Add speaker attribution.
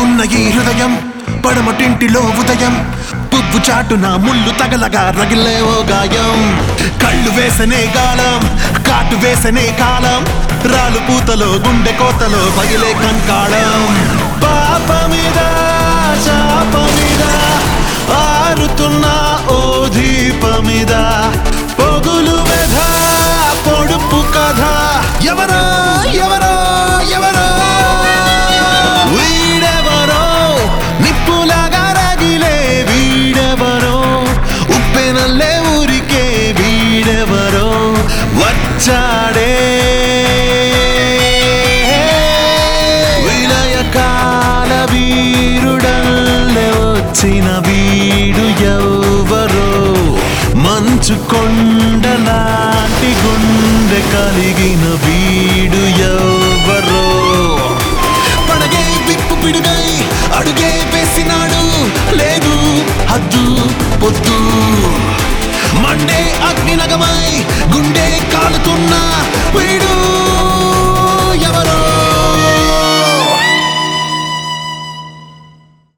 Speaker 1: పలుకుతున్న ఈ హృదయం పడమటింటిలో ఉదయం పువ్వు చాటున ముళ్ళు తగలగా రగిలే ఓ గాయం కళ్ళు వేసనే గాలం కాటు వేసనే కాలం రాలు పూతలో గుండె కోతలో పగిలే కంకాళం పాప మీద చాప మీద ఆరుతున్న ఓ దీప మీద పొగులు వెధ పొడుపు కథ ఎవరో ఎవరో ఎవరో వీడెవరో నిప్పులాగా రగిలే వీడెవరో ఉప్పెనల్లే ఊరికే వీడెవరో వచ్చాడే విలయకాల వీరుడల్లే వచ్చిన వీడు ఎవరో మంచు కొండలాంటి గుండె కలిగిన